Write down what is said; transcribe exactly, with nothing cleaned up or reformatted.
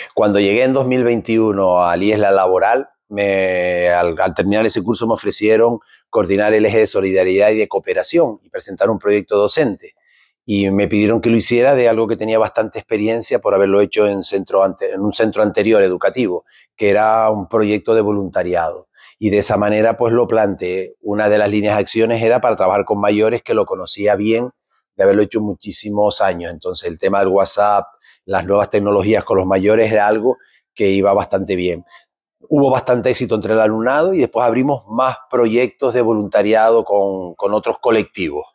Cuando llegué en dos mil veintiuno al IESLA laboral, me, al, al terminar ese curso me ofrecieron coordinar el eje de solidaridad y de cooperación y presentar un proyecto docente. Y me pidieron que lo hiciera de algo que tenía bastante experiencia por haberlo hecho en, centro ante, en un centro anterior educativo, que era un proyecto de voluntariado. Y de esa manera pues lo planteé. Una de las líneas de acciones era para trabajar con mayores, que lo conocía bien, de haberlo hecho muchísimos años. Entonces el tema del WhatsApp, las nuevas tecnologías con los mayores era algo que iba bastante bien. Hubo bastante éxito entre el alumnado y después abrimos más proyectos de voluntariado con, con otros colectivos.